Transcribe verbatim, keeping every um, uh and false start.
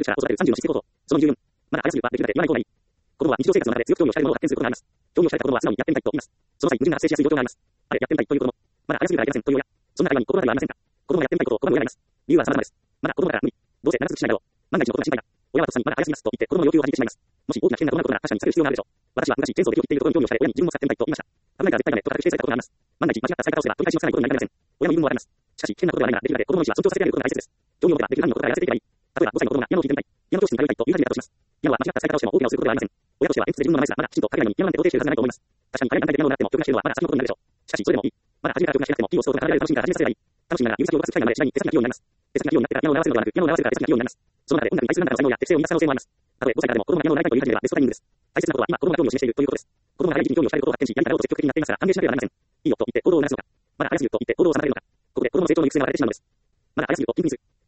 力を育てるさんじゅうの質行動。そのにじゅうよん。まだ早すぎるはできるまで言わない方がいい。子供は日常生活の中で強く興味を惹かれるものを発見することがあります。興味を惹かれた子供は素直にやってみたいと言います。その際、矛盾が発生しやすい状況があります。あれ、やってみたいという子供。まだ早すぎるからできませんという親。そんな会話に子供だけはありませんか。子供がやってみたいことを拒む親がいます。理由は様々です。まだ子供だから無理。どうせ長続きしないだろう。万が一のことが心配だ。親はとっさにまだ早すぎますと言って子供の要求を弾いてしまいます。もし大きな危険なことがあるなら他者に避ける必要があるでしょう。私は昔チェーンソーで木を切っていることに興味を惹かれ親に自分も使ってみたいと言いました。危ないから絶対ダメと固く否定されたことがあります。万が一間違った使い方をすれば取り返しのつかないことになりかねません。親の言い分もあります。しかし危険なことではないならできるまで子供の意思は尊重させてあげることが大切です。興味を持てばできる範囲のことからやらせていけばいい。例えばごさいの子供がピアノを弾いてみたい。ピアノ教室に通いたいと言い始めたとします。ピアノは間違った使い方をしても大怪我をすることではありません。親としては鉛筆で自分の名前すらまだきちんと書けないのにピアノなんて到底しているはずがないと思います。確かに彼らに単体でピアノを習っても曲がしているのはまだ先のことになるでしょう。しかしそれでもいい。まだ初めから曲がしてなくてもキーを押すことが体で楽しみから始めさせればいい。楽しみながら指先を動かす機会が生まれ次第に手先が器用になります。手先が器用になってからピアノを習わせるのではなくピアノを習わせるから手先が器用になります。その中で音楽に対する何かの才能や適性を見出す可能性もあります。たとえごさいからでも子供がピアノを習いたいと言い始めればベストタイミングです。大切なことは今子供が興味を示しているということです。子供が早い時期に興味を惹かれることを発見しやりたいことを積極的にやっていますから歓迎しなければなりません。いいよと言って行動を促すのか。まだ早すぎると言って行動を妨げるのか。ここで子供の成長の行く末が割れてしまうのです。まだ早すぎるとピンピンする。